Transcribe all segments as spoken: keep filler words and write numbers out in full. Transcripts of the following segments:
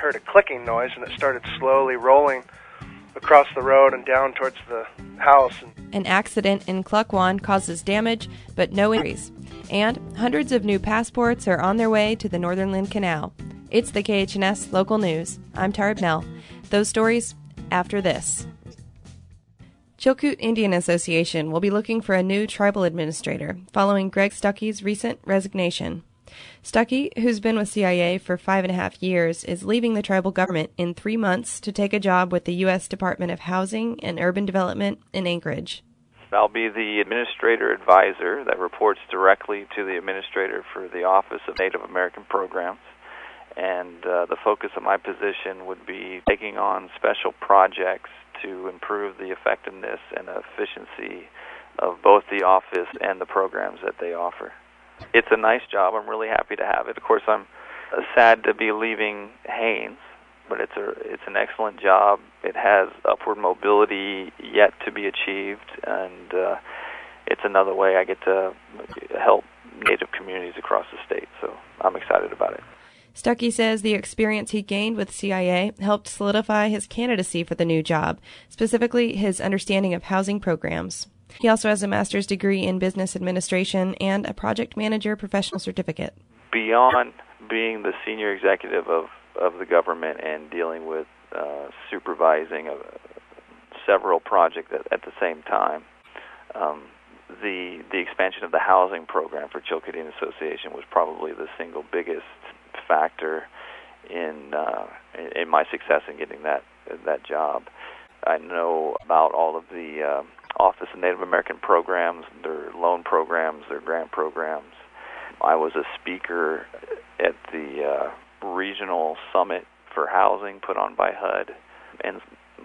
heard a clicking noise, and it started slowly rolling across the road and down towards the house. An accident in Klukwan causes damage, but no injuries. And hundreds of new passports are on their way to the Northernland Canal. It's the K H N S Local News. I'm Tara Bnell. Those stories after this. Chilkoot Indian Association will be looking for a new tribal administrator following Greg Stuckey's recent resignation. Stuckey, who's been with C I A for five and a half years, is leaving the tribal government in three months to take a job with the U S Department of Housing and Urban Development in Anchorage. I'll be the administrator advisor that reports directly to the administrator for the Office of Native American Programs. And uh, the focus of my position would be taking on special projects to improve the effectiveness and efficiency of both the office and the programs that they offer. It's a nice job. I'm really happy to have it. Of course, I'm uh, sad to be leaving Haines, but it's a it's an excellent job. It has upward mobility yet to be achieved, and uh, it's another way I get to help Native communities across the state. So I'm excited about it. Stuckey says the experience he gained with C I A helped solidify his candidacy for the new job, specifically his understanding of housing programs. He also has a master's degree in business administration and a project manager professional certificate. Beyond being the senior executive of, of the government and dealing with uh, supervising uh, several projects at, at the same time, um, the the expansion of the housing program for Chilkoot Indian Association was probably the single biggest factor in uh, in my success in getting that that job. I know about all of the uh, Office of Native American Programs, their loan programs, their grant programs. I was a speaker at the uh, regional summit for housing put on by H U D, and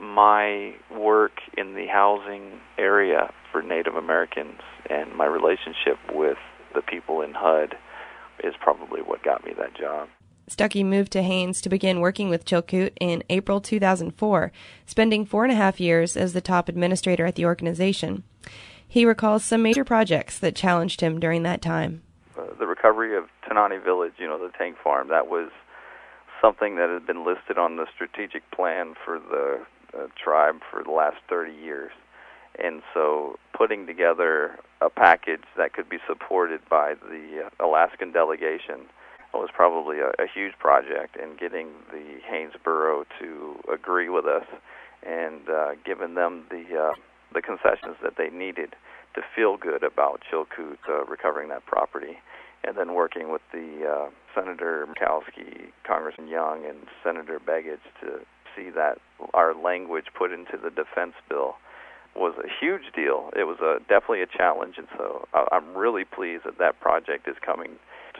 my work in the housing area for Native Americans and my relationship with the people in H U D is probably what got me that job. Stuckey moved to Haines to begin working with Chilkoot in April two thousand four, spending four and a half years as the top administrator at the organization. He recalls some major projects that challenged him during that time. Uh, the recovery of Tanani Village, you know, the tank farm, that was something that had been listed on the strategic plan for the uh, tribe for the last thirty years. And so putting together a package that could be supported by the uh, Alaskan delegation was probably a, a huge project, and getting the Haines Borough to agree with us and uh, giving them the uh, the concessions that they needed to feel good about Chilkoot uh, recovering that property, and then working with the uh, Senator Murkowski, Congressman Young, and Senator Begich to see that our language put into the defense bill was a huge deal. It was a, definitely a challenge, and so I'm really pleased that that project is coming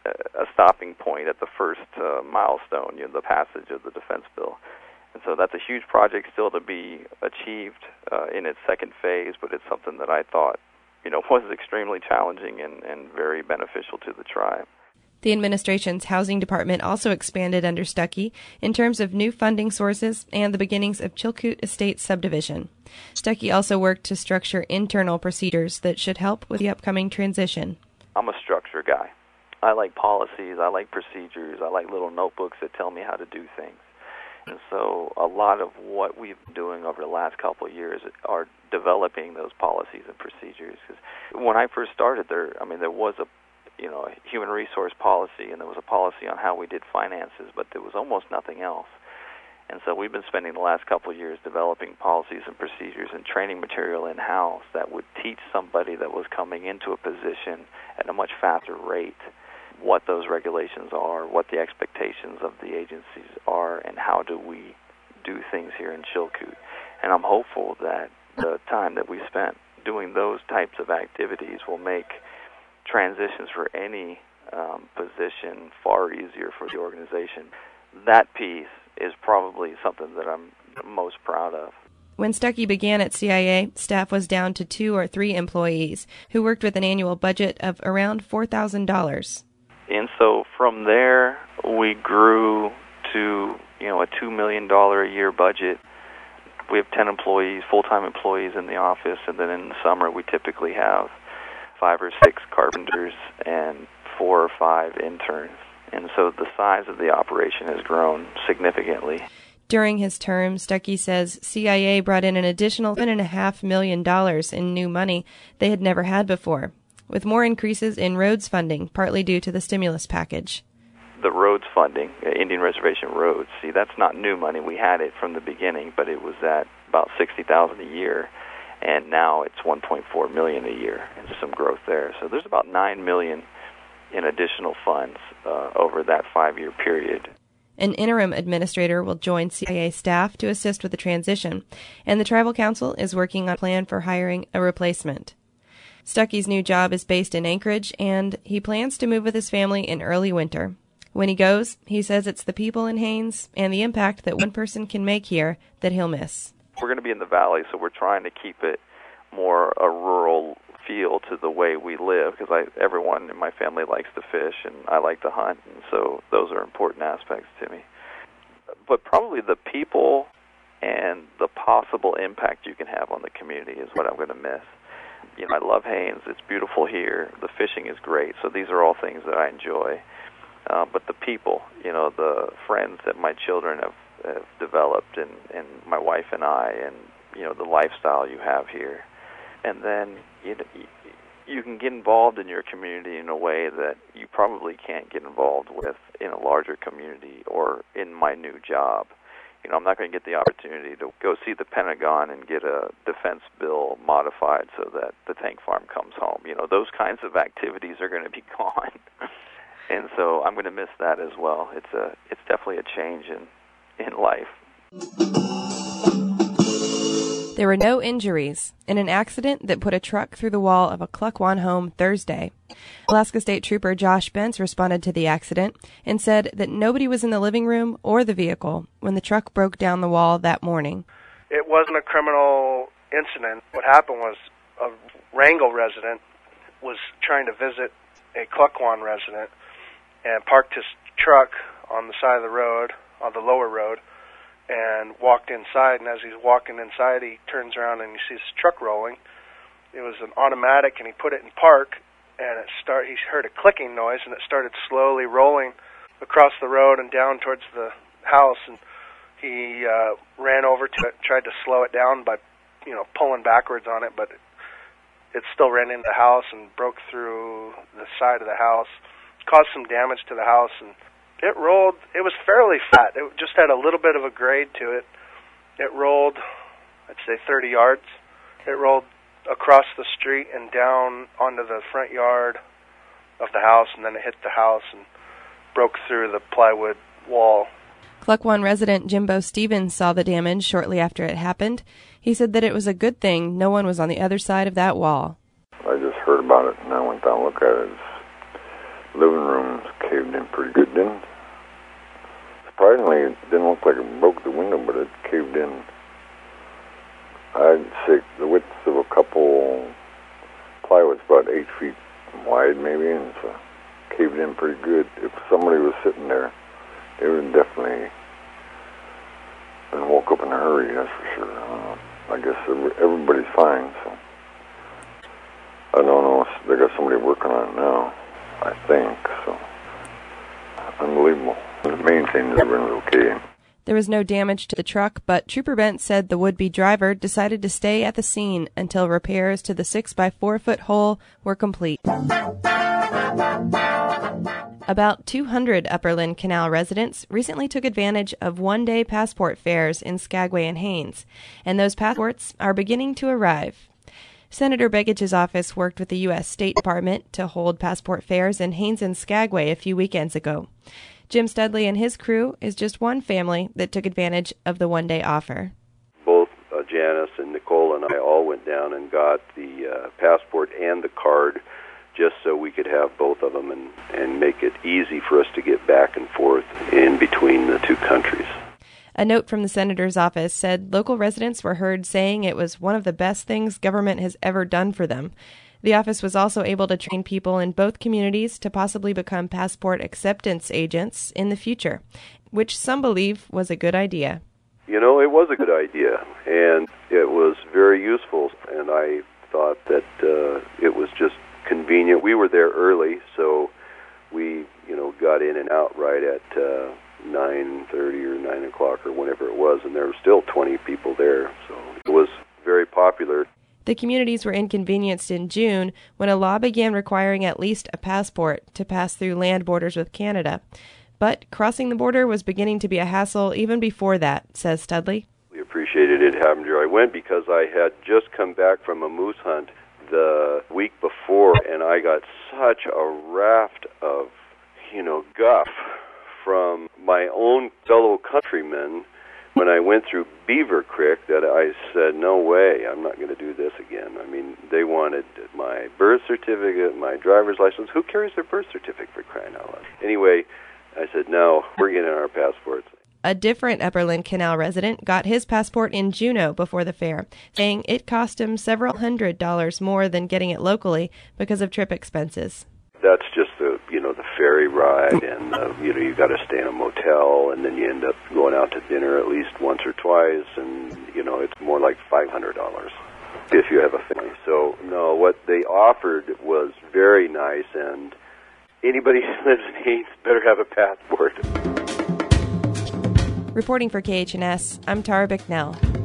a stopping point at the first uh, milestone, you know, the passage of the defense bill. And so that's a huge project still to be achieved uh, in its second phase, but it's something that I thought, you know, was extremely challenging and, and very beneficial to the tribe. The administration's housing department also expanded under Stuckey in terms of new funding sources and the beginnings of Chilkoot Estate subdivision. Stuckey also worked to structure internal procedures that should help with the upcoming transition. I'm a structure guy. I like policies, I like procedures, I like little notebooks that tell me how to do things. And so a lot of what we've been doing over the last couple of years are developing those policies and procedures. Because when I first started there, I mean, there was a, you know, a human resource policy, and there was a policy on how we did finances, but there was almost nothing else. And so we've been spending the last couple of years developing policies and procedures and training material in-house that would teach somebody that was coming into a position at a much faster rate what those regulations are, what the expectations of the agencies are, and how do we do things here in Chilkoot. And I'm hopeful that the time that we spent doing those types of activities will make transitions for any um, position far easier for the organization. That piece is probably something that I'm most proud of. When Stuckey began at C I A, staff was down to two or three employees who worked with an annual budget of around four thousand dollars. And so from there, we grew to, you know, a two million dollars a year budget. We have ten employees, full-time employees in the office, and then in the summer we typically have five or six carpenters and four or five interns. And so the size of the operation has grown significantly. During his term, Stuckey says C I A brought in an additional one point five million dollars in new money they had never had before, with more increases in roads funding, partly due to the stimulus package. The roads funding, Indian Reservation roads, see, that's not new money. We had it from the beginning, but it was at about sixty thousand dollars a year, and now it's one point four million dollars a year, and there's some growth there. So there's about nine million dollars in additional funds uh, over that five-year period. An interim administrator will join C I A staff to assist with the transition, and the Tribal Council is working on a plan for hiring a replacement. Stuckey's new job is based in Anchorage, and he plans to move with his family in early winter. When he goes, he says it's the people in Haines and the impact that one person can make here that he'll miss. We're going to be in the valley, so we're trying to keep it more a rural feel to the way we live, because I, everyone in my family likes to fish, and I like to hunt, and so those are important aspects to me. But probably the people and the possible impact you can have on the community is what I'm going to miss. You know, I love Haines. It's beautiful here. The fishing is great, so these are all things that I enjoy. Uh, but the people, you know, the friends that my children have, have developed, and, and my wife and I, and, you know, the lifestyle you have here. And then you know, you can get involved in your community in a way that you probably can't get involved with in a larger community or in my new job. You know, I'm not going to get the opportunity to go see the Pentagon and get a defense bill modified so that the tank farm comes home. You know, those kinds of activities are going to be gone. And so I'm going to miss that as well. It's a, it's definitely a change in, in life. There were no injuries in an accident that put a truck through the wall of a Klukwan home Thursday. Alaska State Trooper Josh Bentz responded to the accident and said that nobody was in the living room or the vehicle when the truck broke down the wall that morning. It wasn't a criminal incident. What happened was a Wrangell resident was trying to visit a Klukwan resident and parked his truck on the side of the road, on the lower road, and walked inside. And as he's walking inside, he turns around and he sees his truck rolling. It was an automatic, and he put it in park, and it start. He heard a clicking noise, and it started slowly rolling across the road and down towards the house. And he uh, ran over to it, tried to slow it down by, you know, pulling backwards on it, but it, it still ran into the house and broke through the side of the house, caused some damage to the house, and it rolled. It was fairly flat. It just had a little bit of a grade to it. It rolled, I'd say thirty yards. It rolled across the street and down onto the front yard of the house, and then it hit the house and broke through the plywood wall. Klukwan resident Jimbo Stevens saw the damage shortly after it happened. He said that it was a good thing no one was on the other side of that wall. I just heard about it, and I went down to look at it. His living room's caved in pretty good, didn't it? Surprisingly, it didn't look like it broke the window, but it caved in. I'd say the width of a couple plywoods, about eight feet wide maybe, and it's uh, caved in pretty good. If somebody was sitting there, they would definitely been woke up in a hurry, that's for sure. Uh, I guess every, everybody's fine, so. I don't know, they got somebody working on it now, I think, so. Unbelievable. The main thing is everyone's okay. There was no damage to the truck, but Trooper Bent said the would-be driver decided to stay at the scene until repairs to the six by four foot hole were complete. About two hundred Upper Lynn Canal residents recently took advantage of one-day passport fairs in Skagway and Haines, and those passports are beginning to arrive. Senator Begich's office worked with the U S State Department to hold passport fairs in Haines and Skagway a few weekends ago. Jim Studley and his crew is just one family that took advantage of the one-day offer. Both uh, Janice and Nicole and I all went down and got the uh, passport and the card just so we could have both of them and, and make it easy for us to get back and forth in between the two countries. A note from the senator's office said local residents were heard saying it was one of the best things government has ever done for them. The office was also able to train people in both communities to possibly become passport acceptance agents in the future, which some believe was a good idea. You know, it was a good idea, and it was very useful, and I thought that uh, it was just convenient. We were there early, so we you know, got in and out right at uh, nine thirty or nine o'clock or whenever it was, and there were still twenty people there. So it was very popular. The communities were inconvenienced in June when a law began requiring at least a passport to pass through land borders with Canada. But crossing the border was beginning to be a hassle even before that, says Studley. We appreciated it happened. I went because I had just come back from a moose hunt the week before, and I got such a raft of, you know, guff from my own fellow countrymen when I went through Beaver Creek that I said, no way, I'm not going to do this again. I mean, they wanted my birth certificate, my driver's license. Who carries their birth certificate, for crying out loud? Anyway, I said, no, we're getting our passports. A different Upper Lynn Canal resident got his passport in Juneau before the fair, saying it cost him several hundred dollars more than getting it locally because of trip expenses. That's just the, you know, the ferry ride, and uh, you know, you got to stay in a motel, and then you end up going out to dinner at least once or twice, and you know, it's more like five hundred dollars if you have a family. So no, what they offered was very nice, and anybody who lives in Haines better have a passport. Reporting for K H N S, I'm Tara Bicknell.